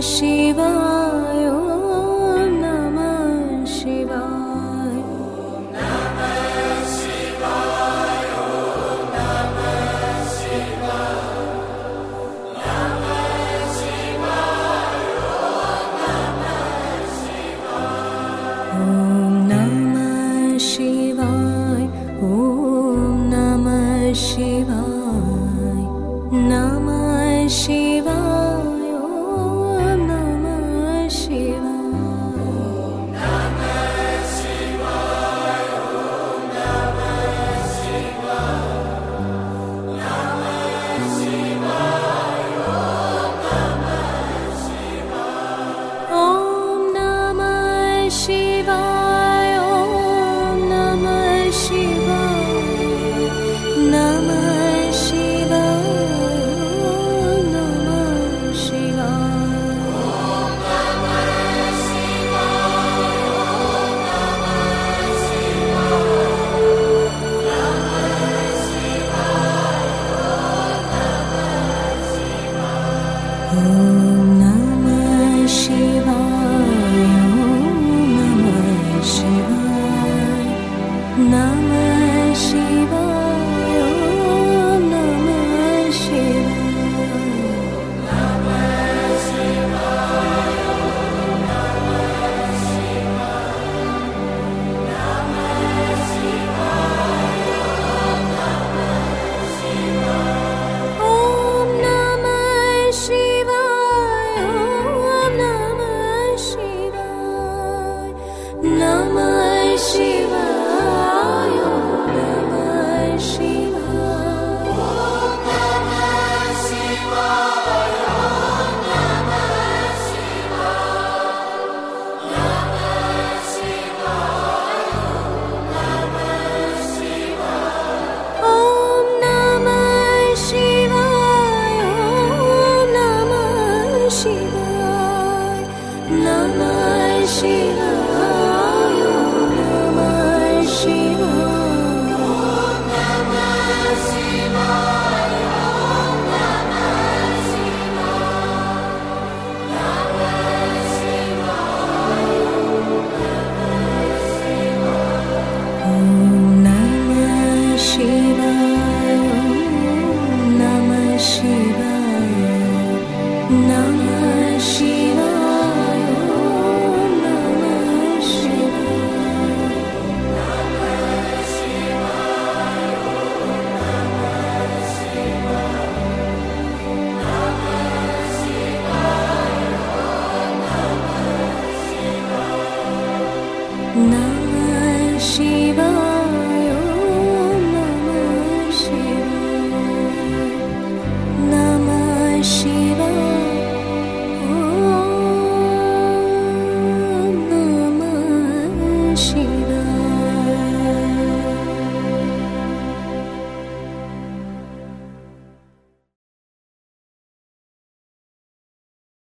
ಶಿವಾಯ ಓಂ ನಮಃ ಶಿವಾಯ ಓಂ ನಮಃ ಶಿವಾಯ ಓಂ ನಮಃ ಶಿವಾಯ ನಮಃ ಶಿವಾಯ ಓಂ ನಮಃ ಶಿವಾಯ ಓಂ ನಮಃ ಶಿವಾಯ ಓಂ ನಮಃ ಶಿವಾಯ ನಮಃ ಶಿವಾಯ ಓಂ ನಮಃ ಶಿವಾಯ ಓಂ ನಮಃ ಶಿವಾಯ ಓಂ ನಮಃ ಶಿವಾಯ ನಮಃ ಶಿವಾಯ ಓಂ ನಮಃ ಶಿವಾಯ ಓಂ ನಮಃ ಶಿವಾಯ ಓಂ ನಮಃ ಶಿವಾಯ ನಮಃ ಶಿವಾಯ ಓಂ ನಮಃ ಶಿವಾಯ ಓಂ ನಮಃ ಶಿವಾಯ ಓಂ ನಮಃ ಶಿವಾಯ ನಮಃ ಶಿವಾಯ ಓಂ ನಮಃ ಶಿವಾಯ ಓಂ ನಮಃ ಶಿವಾಯ ಓಂ ನಮಃ ಶಿವಾಯ ನಮಃ ಶಿವಾಯ ಓಂ ನಮಃ ಶಿವಾಯ ನಮಃ ಶಿವಾಯ ಓಂ ನಮಃ ಶಿವಾಯ ನಮಃ ಶಿವಾಯ ಓಂ ನಮಃ ಶಿವಾಯ